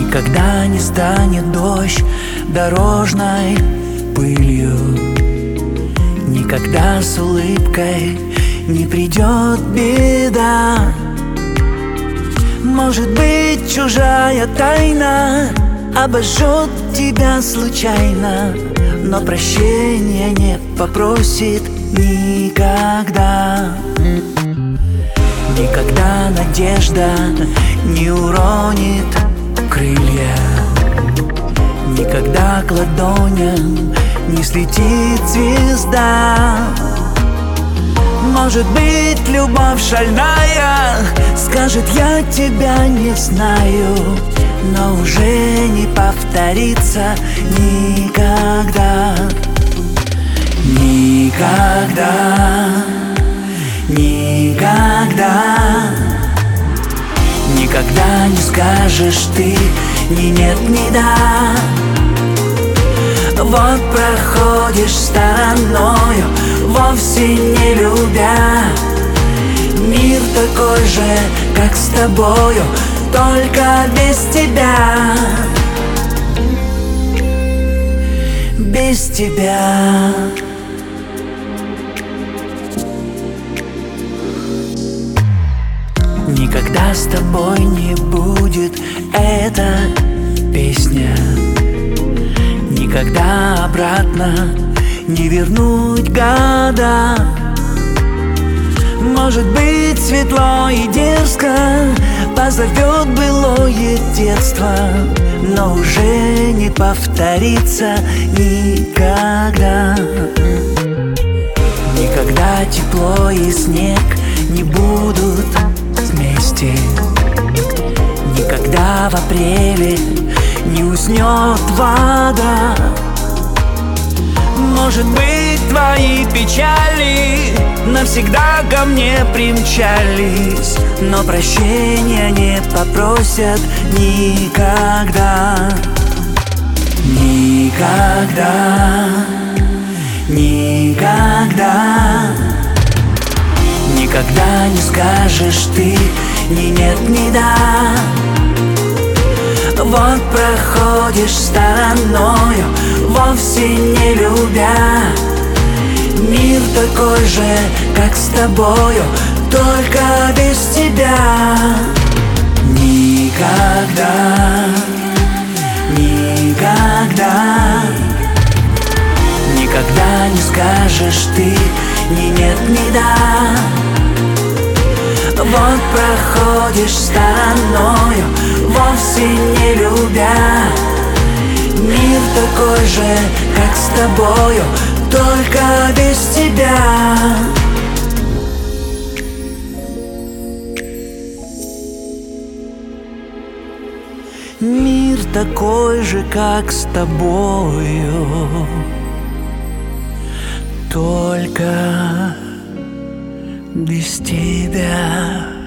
Никогда не станет дождь дорожной пылью, никогда с улыбкой не придет беда. Может быть, чужая тайна обожжет тебя случайно, но прощения не попросит никогда. Никогда надежда не уронит крылья, никогда к ладоням не слетит звезда. Может быть, любовь шальная скажет: я тебя не знаю, но уже не повторится никогда. Никогда, никогда, никогда не скажешь ты ни нет, ни да. Вот проходишь стороною, вовсе не любя. Мир такой же, как с тобою, только без тебя. Без тебя. Никогда с тобой не будет эта песня, никогда обратно не вернуть года. Может быть, светло и дерзко позовет былое детство, но уже не повторится никогда. Никогда тепло и снег не будут вместе, никогда в апреле не уснет вода. Может быть, твои печали навсегда ко мне примчались, но прощения не попросят никогда. Никогда, никогда, никогда не скажешь ты ни нет, ни да. Вот проходишь стороною, вовсе не любя. Мир такой же, как с тобою, только без тебя. Никогда, никогда, никогда не скажешь ты ни нет, ни да. Вот проходишь стороною, вовсе не любя. Мир такой же, как с тобою, только без тебя. Мир такой же, как с тобою, только без тебя.